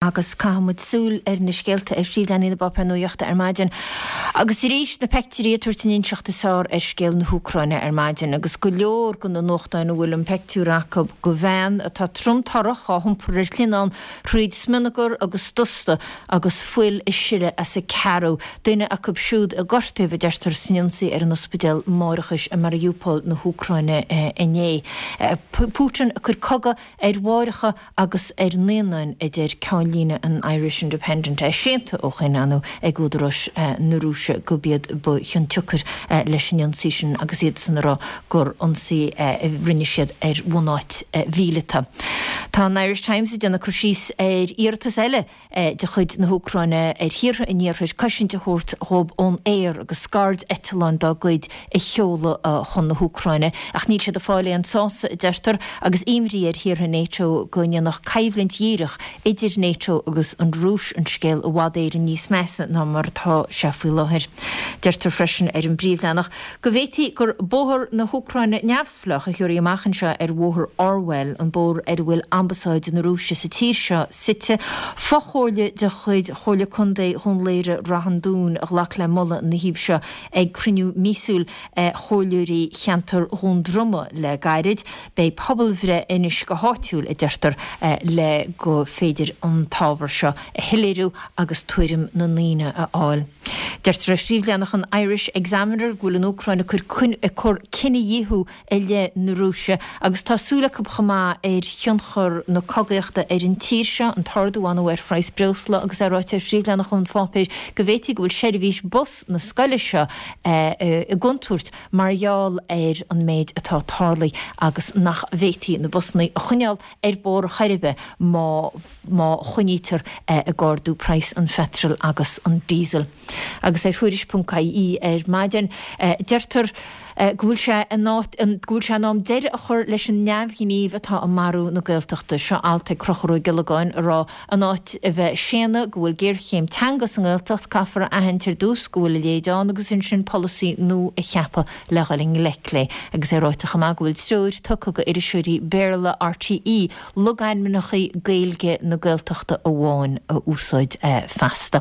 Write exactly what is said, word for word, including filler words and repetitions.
agus cáhamid súl ar na scéalta ar sílan na bapar nuochta ar maidin. Agus rééis na pectúí tuairtaín seachtasár ar scéal na Húcráine ar maidin, agus go leor go na nóchta na bhfuil an pectúracha go bhean atá tromtarach á humpur ar clinán Rúid Sminagur agus Dusta agus fuil is siire as a carú duine a cub siúd a gortaibh deirtar sinionsaí ar an ospidéal Mórachais a Mariupol na Húcráine inné. Putin a chur coga ar mháiricha agus ar néanain a déir cáilíne an Irish Independent é sénta ó chéanú ag údarás na Rúise go bead bu chun tuchar leis sinionsaí sin agus iad san rá gur ansaí rinne siad ar bhnáit vílata. Tá an Irish Times déanna chusís ar íartas eile de chuid na Húcráine ar hir in níorthid caiisiinte thuirt thób ón éir agus scard Etalán dá gcuid i cheola chun na Húcráine ach níl siad a fáile an sása deirtar agus imrí ar hir an NATO goine nach caimhlint díirech idir NATO agus an Rúis an scéal a bhádéir an níos measa ná mar tá seafuí láthir. Deirtar freisin ar an bríomhleannach go bhhétí gur bóthir na Húcráine neamhsplach a chuirí amachchan seo ar bhóthir Orwell an bór ar bhfuil ambasáid na Rúise sa tír seo site fachóirle de chuid chóirle chundé chun léire rahandún a lech le molla na híb seo ag cruniú mísúil chóirliúí cheantar chun druma le gairid bei pobl bhre inis go háitiúil i deirtar le go féidir an tábhar seo a hiléirú agus tuairim na líne a áil. Deirtar a sríomhleannach an Irish Examiner gúil an Ucraine chur cun a chur cinenne dhéthú i le na Rúise agus tásúla go chamá ar thionchor na cogaíochta ar an tír seo an tardaúán ar Frais Breusla agus aráte sríomhleannach an fápéir go bhhétí go bhfuil seirbhís bus na scoile seo i gcontúirt margheall ar an méid atá tarlaí agus nach bhétí na busnaí a chuineal ar bór chairibe má chuinítar a gáardú price an fetrol agus an diesel. Agus ar thuiris punca í ar maidin deirtar gúil se an gúil se nám deire a chur leis an neamhghíníomh atá an marú na Gaeltachta seo alta crochrú gilagáin rá an áit a bheith séna gúil géir chéim teangas an Gaeltacht caafar a hentir dús gúil léideán agus in sin policy nó a cheappa le galing leclé agus ar ráiteach amá gúil trúir tucha go irisúirí béla R T E lugáin minachaí gailge na Gaeltachta a bháin a úsáid festa.